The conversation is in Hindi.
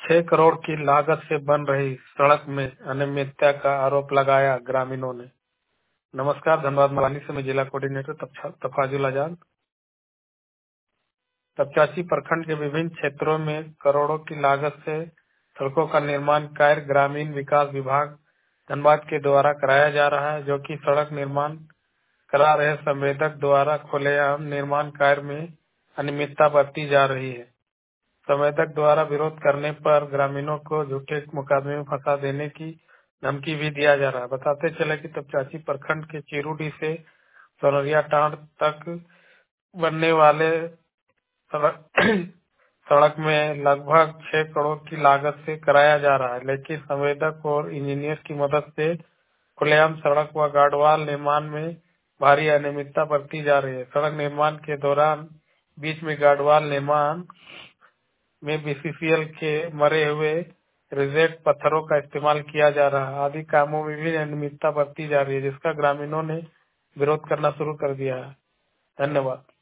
6 करोड़ की लागत से बन रही सड़क में अनियमितता का आरोप लगाया ग्रामीणों ने। नमस्कार, धनबाद मवाली से मैं जिला कोऑर्डिनेटर तफाजुल आजाद। तपचाची प्रखंड के विभिन्न क्षेत्रों में करोड़ों की लागत से सड़कों का निर्माण कार्य ग्रामीण विकास विभाग धनबाद के द्वारा कराया जा रहा है, जो कि सड़क निर्माण करा रहे संवेदक द्वारा खुलेआम निर्माण कार्य में अनियमितता बरती जा रही है। संवेदक द्वारा विरोध करने पर ग्रामीणों को झूठे मुकदमे में फंसा देने की धमकी भी दिया जा रहा है। बताते चले कि तपचाची प्रखंड के चिरुडी से सोनरिया टांड तक बनने वाले सड़क में लगभग 6 करोड़ की लागत से कराया जा रहा है, लेकिन संवेदक और इंजीनियर की मदद से खुलेआम सड़क व गार्डवाल निर्माण में भारी अनियमितता बरती जा रही है। सड़क निर्माण के दौरान बीच में गार्डवाल निर्माण में बीसीसीएल के मरे हुए रिजेक्ट पत्थरों का इस्तेमाल किया जा रहा है। आदि कामों में भी अनियमितता बरती जा रही है, जिसका ग्रामीणों ने विरोध करना शुरू कर दिया है। धन्यवाद।